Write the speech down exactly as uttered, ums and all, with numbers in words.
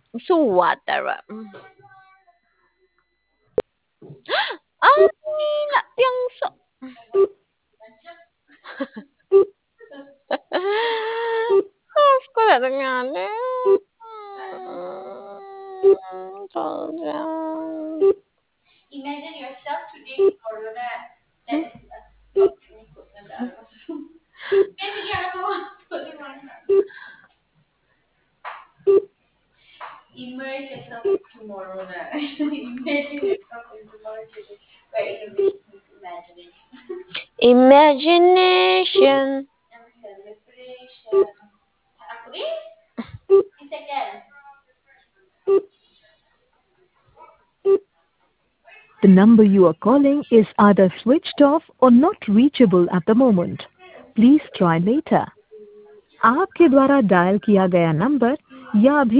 Suwatara. Ay, na yang so. Of course, yani. Imagine yourself today corona that stop Maybe dia akan masuk di mana. Immerse yourself in tomorrow na. Imagine yourself in tomorrow today. Where innovation meets imagination. Imagination. And celebration. Ako rin? Second. The number you are calling is either switched off or not reachable at the moment. Please try later. आपके द्वारा dial किया गया number या अभी